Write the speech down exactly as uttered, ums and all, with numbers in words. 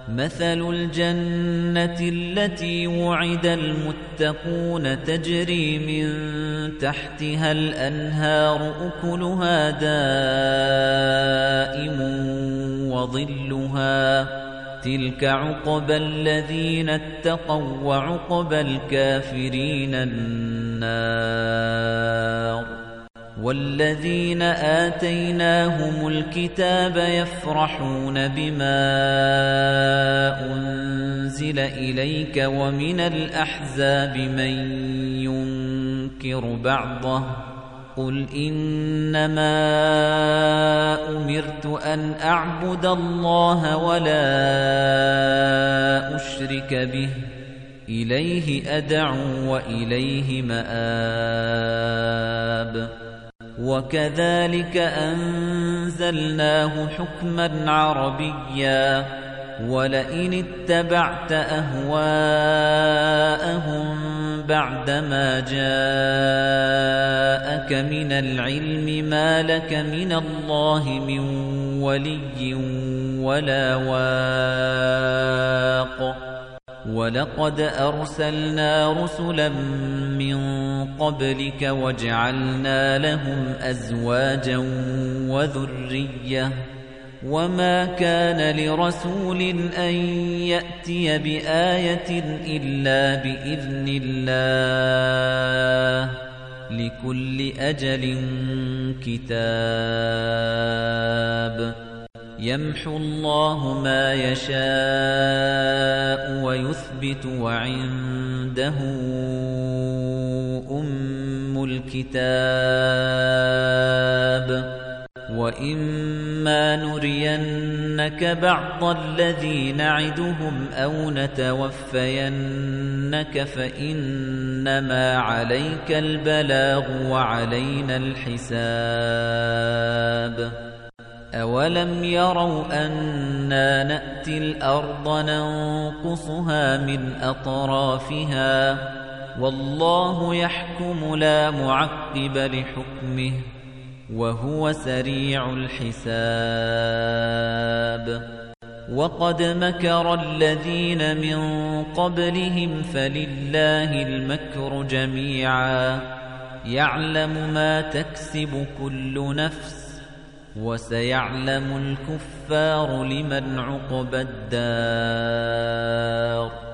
مثل الجنة التي وعد المتقون تجري من تحتها الأنهار أكلها دائم وظلها تلك عقبى الذين اتقوا وعقبى الكافرين النار والذين آتيناهم الكتاب يفرحون بما أنزل إليك ومن الأحزاب من ينكر بعضه قل إنما أمرت أن أعبد الله ولا أشرك به إليه أدعو وإليه مآب وكذلك أنزلناه حكما عربيا ولئن اتبعت أهواءهم بعدما جاءك من العلم ما لك من الله من ولي ولا واق وَلَقَدْ أَرْسَلْنَا رُسُلًا مِّن قَبْلِكَ وَجَعَلْنَا لَهُمْ أَزْوَاجًا وَذُرِّيَّةً وَمَا كَانَ لِرَسُولٍ أَن يَأْتِيَ بِآيَةٍ إِلَّا بِإِذْنِ اللَّهِ لِكُلِّ أَجَلٍ كِتَابٌ يَمْحُو اللَّهُ مَا يَشَاءُ وَيُثْبِتُ وَعِندَهُ أُمُّ الْكِتَابِ وَإِمَّا نُرِيَنَّكَ بَعْضَ الَّذِي نَعِدُهُمْ أَوْ نَتَوَفَّيَنَّكَ فَإِنَّمَا عَلَيْكَ الْبَلَاغُ وَعَلَيْنَا الْحِسَابُ أَوَلَمْ يَرَوْا أَنَّا نَأْتِي الْأَرْضَ نَنقُصُهَا مِنْ أَطْرَافِهَا وَاللَّهُ يَحْكُمُ لَا مُعَقِّبَ لِحُكْمِهِ وَهُوَ سَرِيعُ الْحِسَابِ وَقَدْ مَكَرَ الَّذِينَ مِنْ قَبْلِهِمْ فَلِلَّهِ الْمَكْرُ جَمِيعًا يَعْلَمُ مَا تَكْسِبُ كُلُّ نَفْسٍ وَسَيَعْلَمُ الْكُفَّارُ لِمَنْ عُقْبَى الدَّارِ